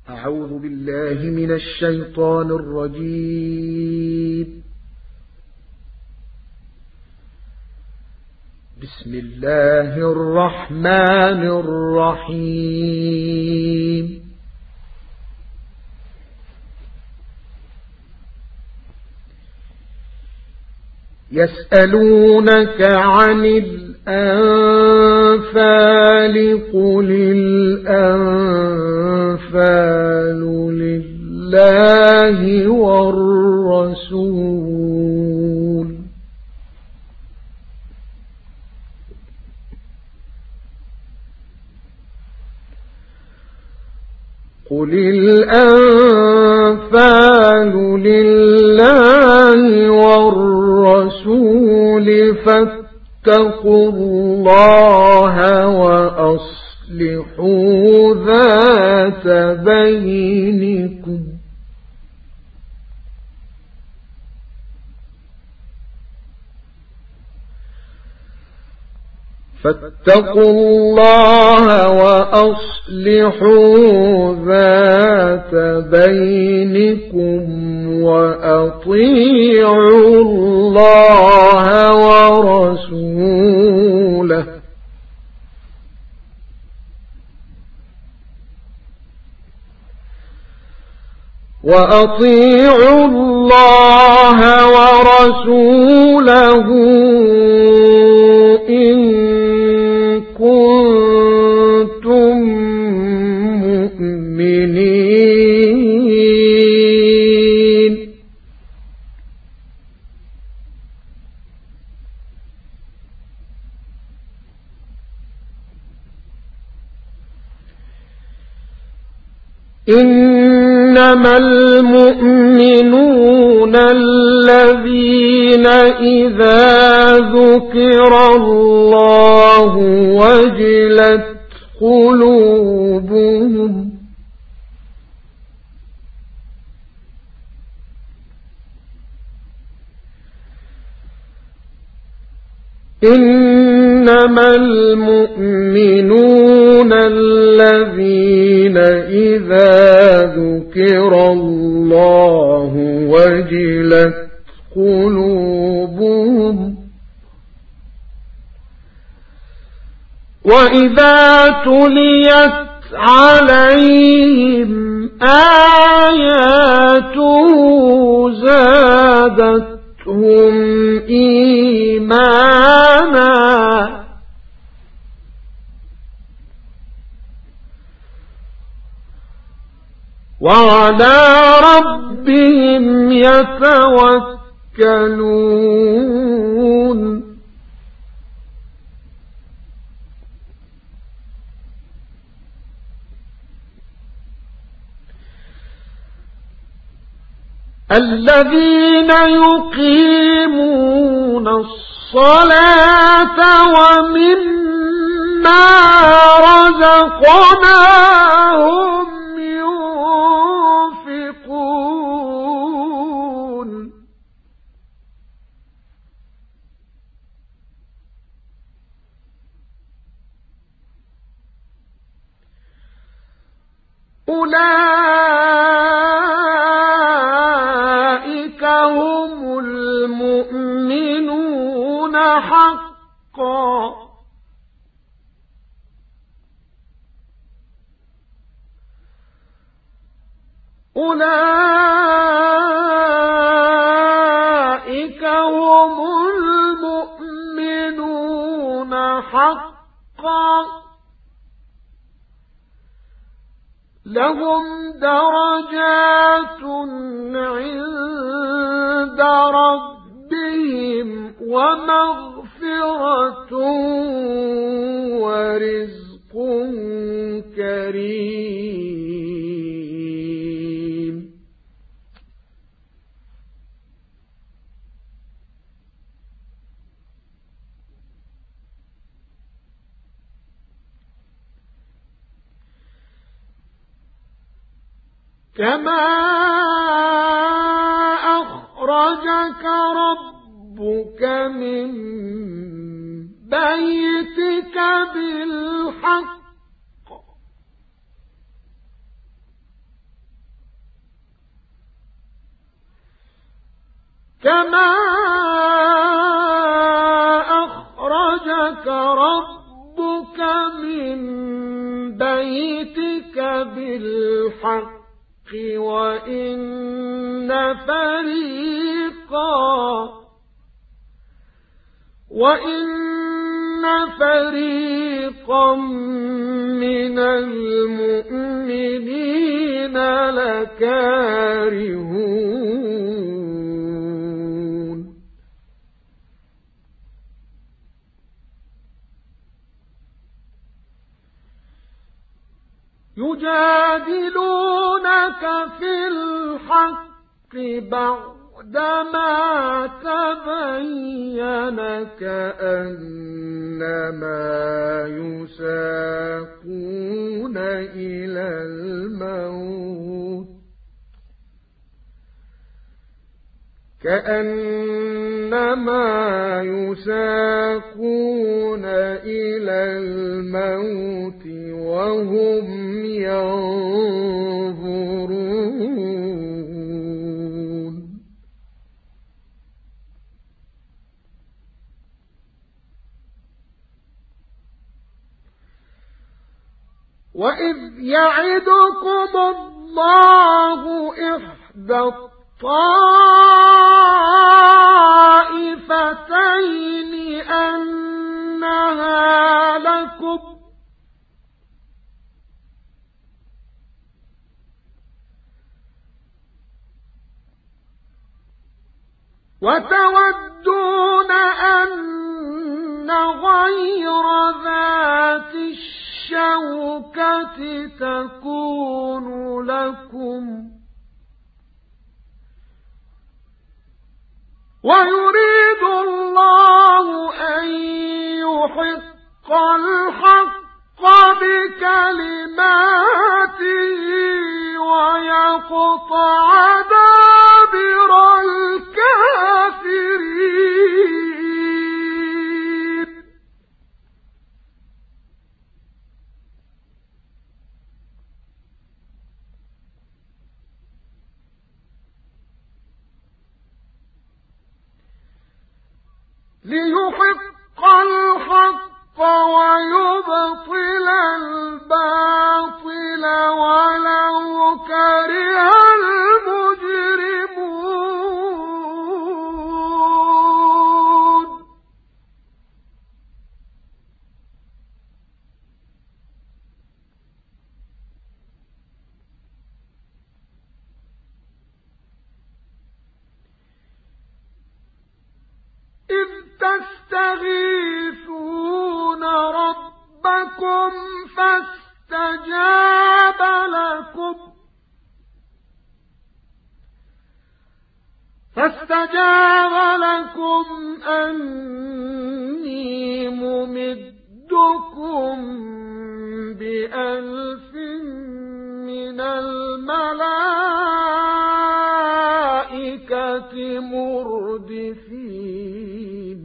أعوذ بالله من الشيطان الرجيم. بسم الله الرحمن الرحيم. يسألونك عن الأنفال قل الأنفال لله والرسول قل الأنفال لله والرسول فاتقوا الله وأصلحوا ذات بينكم فاتقوا الله وأصلحوا ذات بينكم وأطيعوا الله ورسوله إن كنتم مؤمنين إنما المؤمنون الذين إذا ذكر الله وجلت قلوبهم إنما المؤمنون الذين إذا ذكر الله وجلت قلوبهم وإذا تليت عليهم آياته زادتهم إيمانا وعلى ربهم يتوكلون الذين يقيمون الصلاة ومما رزقناهم ينفقون أولئك هم المؤمنون حقا أولئك هم المؤمنون حقا لهم درجات عند ربهم ومغفرة ورزق كريم كما أخرجك ربك من بيتك بالحق كما أخرجك ربك من بيتك بالحق وإن فريقا من المؤمنين لكارهون يجادلونك في الحق بعدما تبين كأنما يساقون إلى الموت وهم ينظرون وإذ يعدكم الله إحدى الطائفتين أنها لكم وتودون أن غير ذات الشوكة تكون لكم ويريد الله أن يحق الحق بكلماته ويقطع دابر الكافرين ليحق الحق ويبطل الباطل ولو كره المجرمون إذ تستغيثون ربكم فاستجاب لكم أني ممدكم ب1000 من الملائكة مردفين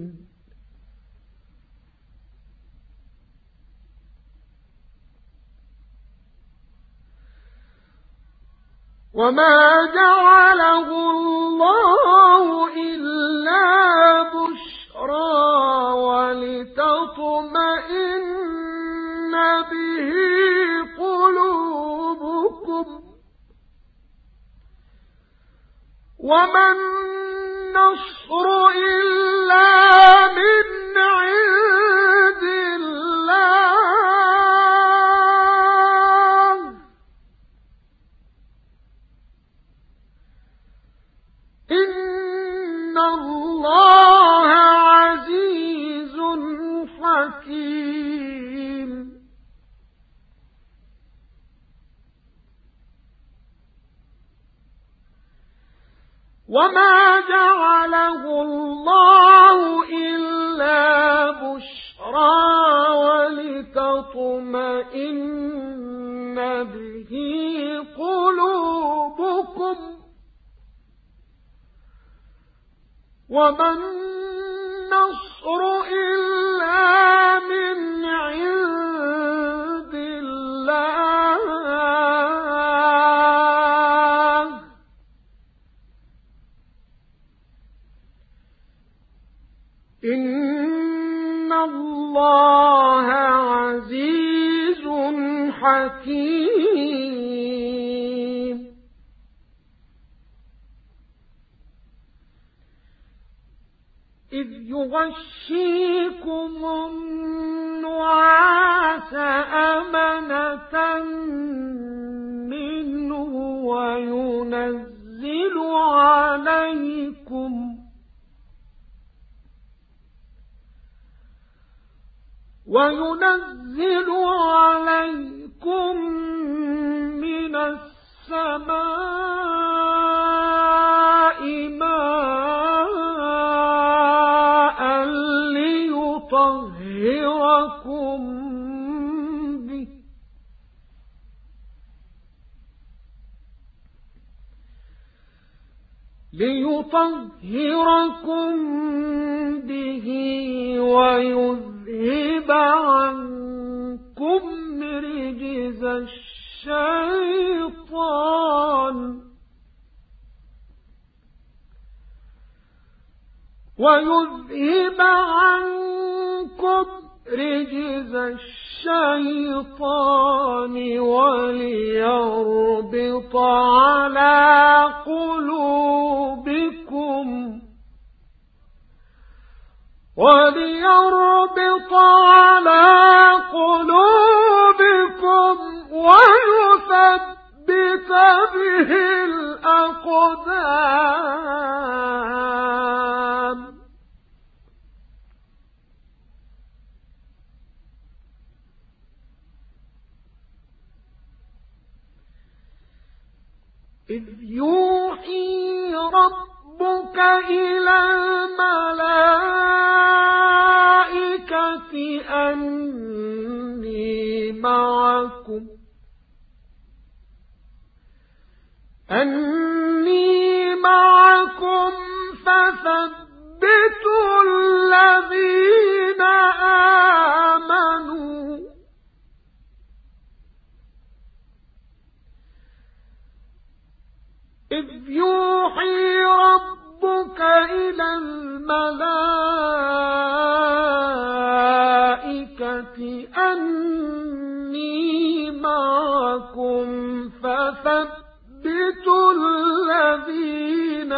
وما جعله الله إلا بشرى ولتطمئن به قلوبكم وما النصر إلا من عند الله إن الله عزيز حكيم وما جعله الله إلا بشرى ولتطمئن به قلوبكم وما النصر إلا من عند الله إذ يغشيكم النعاس أمنة منه وينزل عليكم من السماء ماء ليطهركم به ويذهب عنكم رجز الشيطان وليربط على قلوبكم ويثبت به الأقدام. إذ يوحي ربك إلى الملائكة أني معكم فثبتوا الذين آمنوا. إذ يوحي ربك إلى الملائكة أني معكم فثبتوا الذين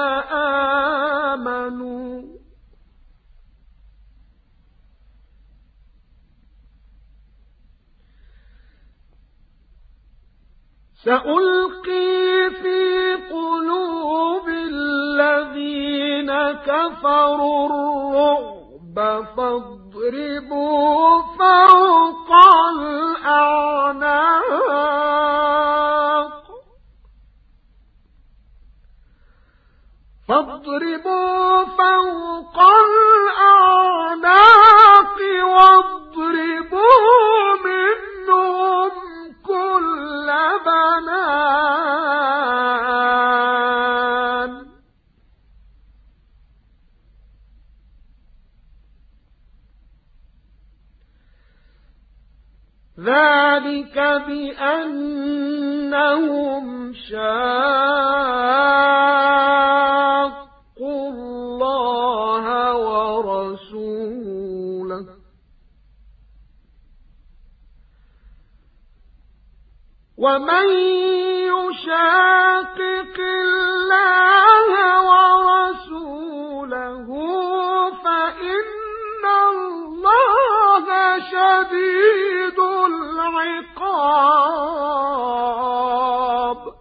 آمنوا. سألقي في قلوب الذين كفروا الرعب فاضربوا فوق الأعناق واضربوا منهم كل بنان. ذلك بأنهم شاقوا الله ورسوله ومن يشاقق الله ورسوله فإن الله شديد العقاب.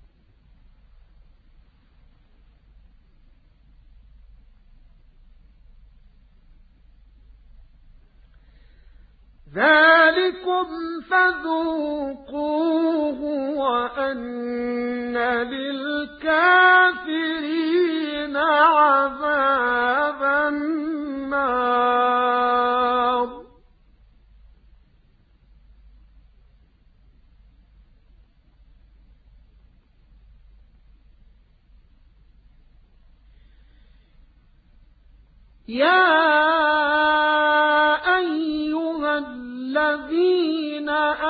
ذلكم فذوقوه وأن للكافرين عذاب النار. يا الذين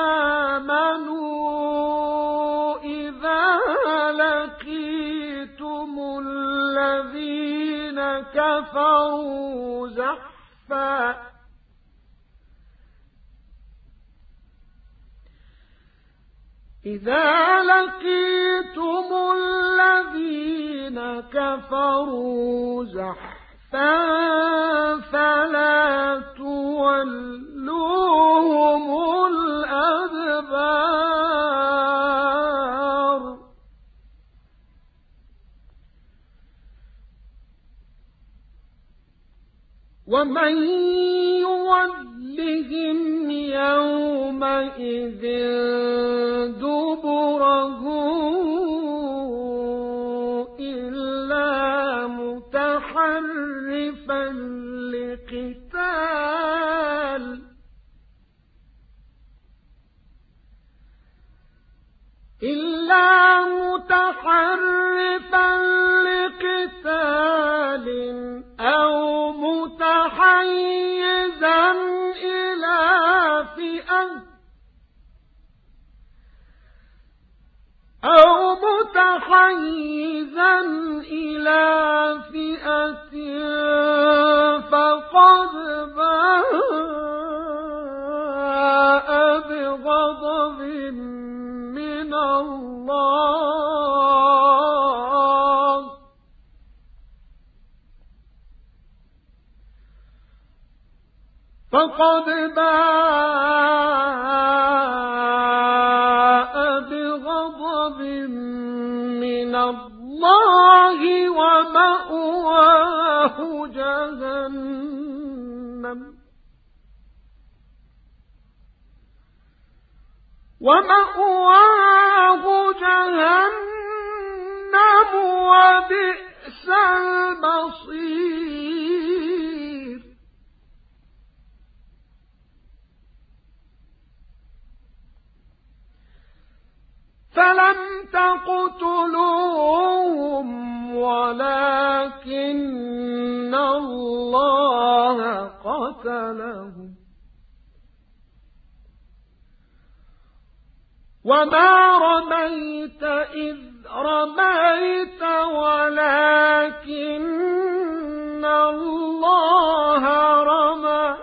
آمنوا إذا لقيتم الذين كفروا زحفا فلا تولوهم الأدبار ومن يولهم يومئذ دبره إلا متحرفا لقتال أو متحيزا إلى فئة فقد باء بغضب من الله ومأواه جهنم وبئس المصير فلم تقتلوهم ولكن الله قتلهم وما رميت إذ رميت ولكن الله رمى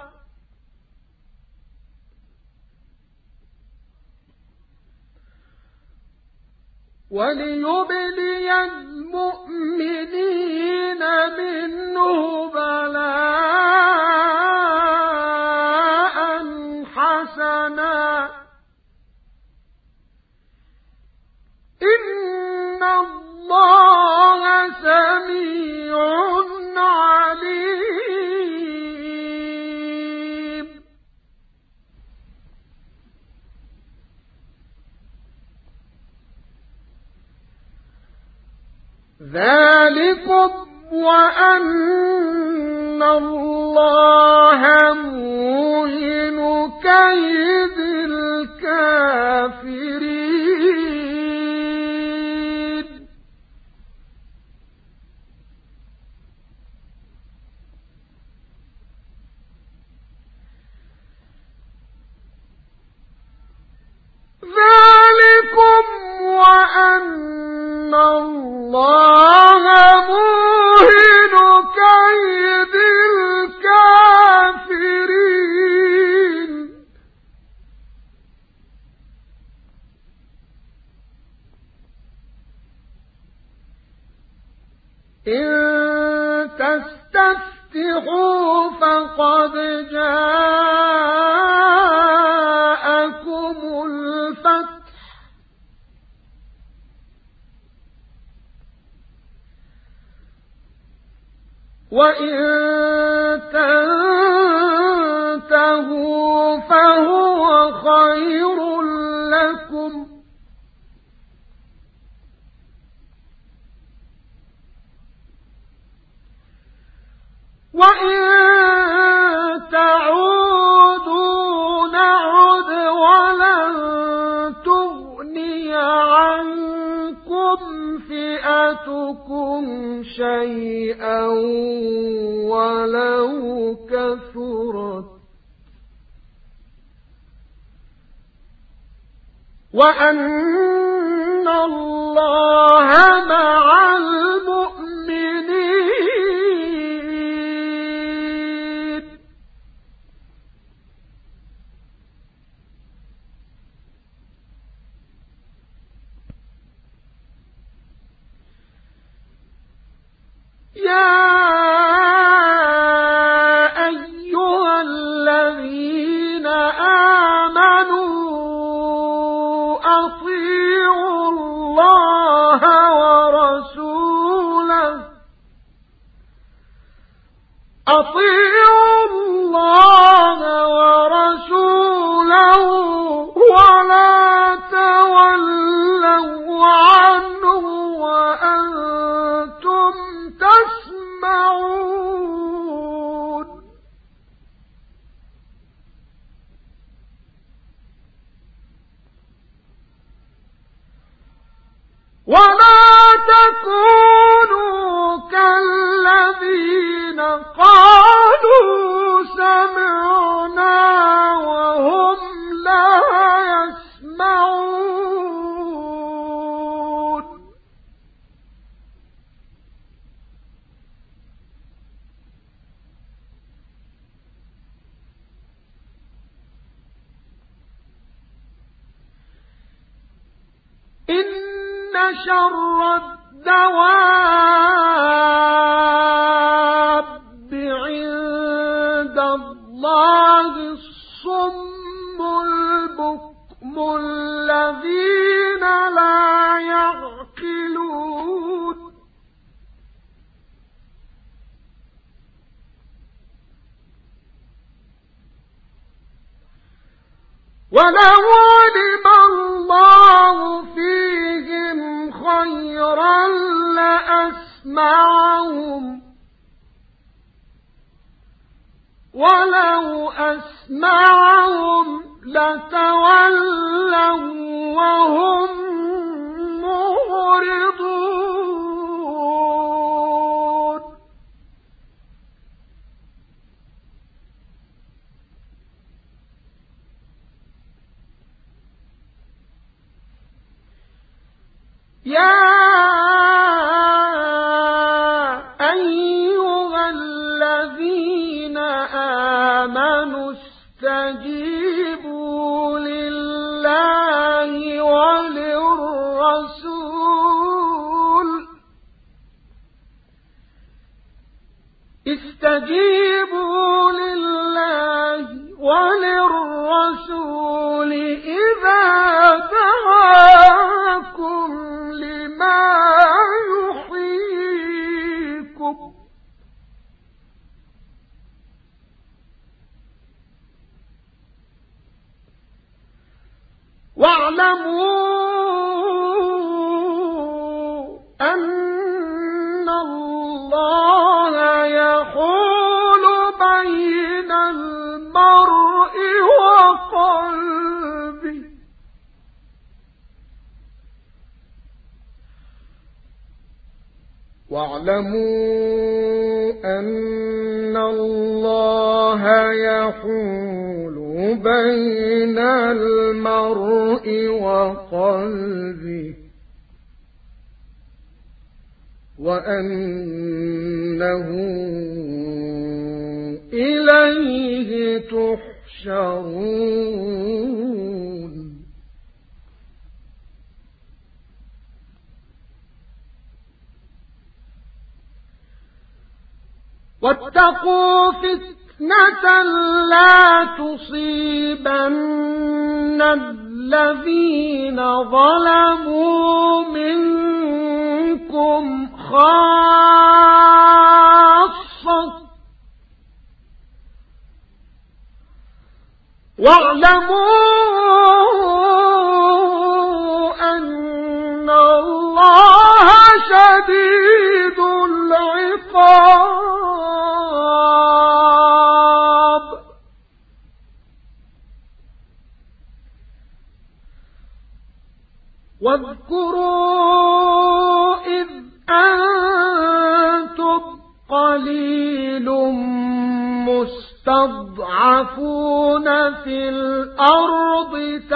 وليبلي المؤمنين منه بلاء حسنا إن الله سميع عليم ذلكم وأن الله موهن كيد الكافرين ذلكم وأن الله موهن كيد الكافرين إن تستفتحوا فقد جاءكم الفتح وإن تنتهوا فهو خير لكم وإن تعودوا نعد ولن تغني عنكم فئتكم شيئا ولو كثرت وأن الله مع المؤمنين يا ولا تكونوا كالذين قالوا سمعنا وهم لا يسمعون إن شر الدواب عند الله الصم البكم الذين لا يعقلون ولو علم الله فيهم خيرا لأسمعهم ولو أسمعهم لتولوا وهم معرضون يا أيها الذين آمنوا استجيبوا لله وللرسول إذا دعاكم لما يحييكم واعلموا أن الله يحول بين المرء وقلبه واعلموا أن الله يحول بين المرء وقلبه وأنه إليه تحشرون واتقوا فتنة لا تصيبن الذين ظلموا منكم خاصة واعلموا أن الله شديد العقاب واذكروا إذ أنتم قليل مستضعفون في الأرض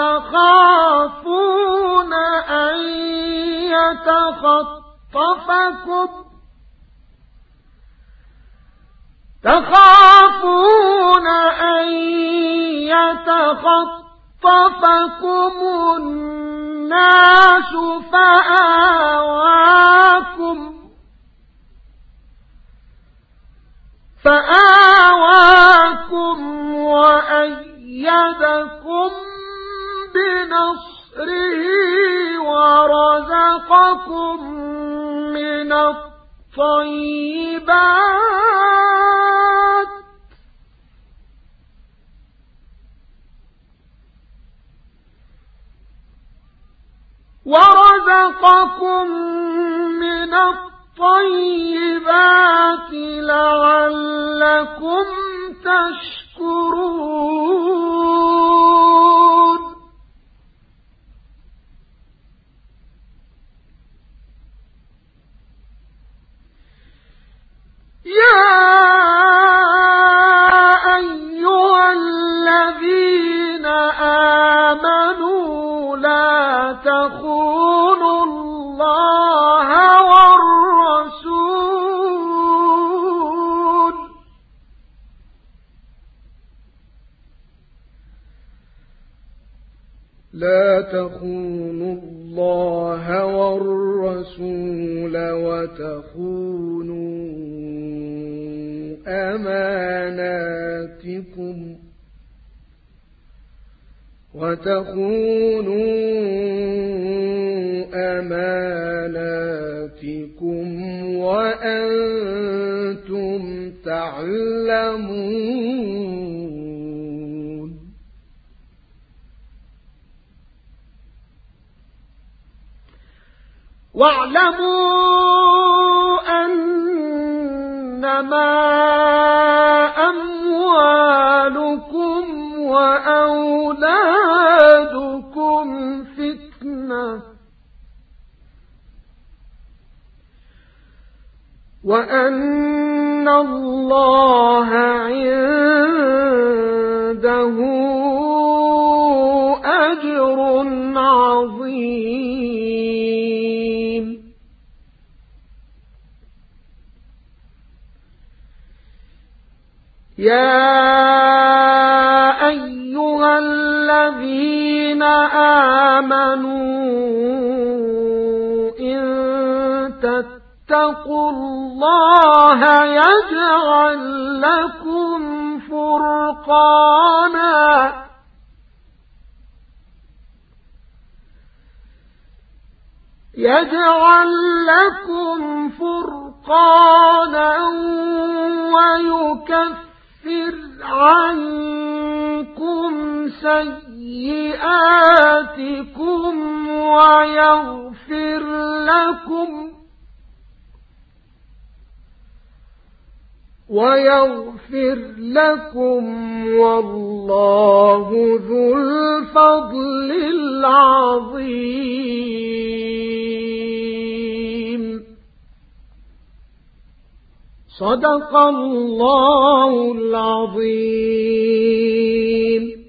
تخافون أن يتخطفكم الناس فآواكم وأيدكم بنصره ورزقكم من الطيبات لعلكم تشكرون تخونوا الله والرسول وتخونوا أماناتكم وأنتم تعلمون. واعلموا أنما أموالكم وأولادكم فتنة وأن الله عنده أجر عظيم. يا أيها الذين آمنوا إن اتقوا الله يجعل لكم فرقانا ويكفر عنكم سيئاتكم ويغفر لكم والله ذو الفضل العظيم. صدق الله العظيم.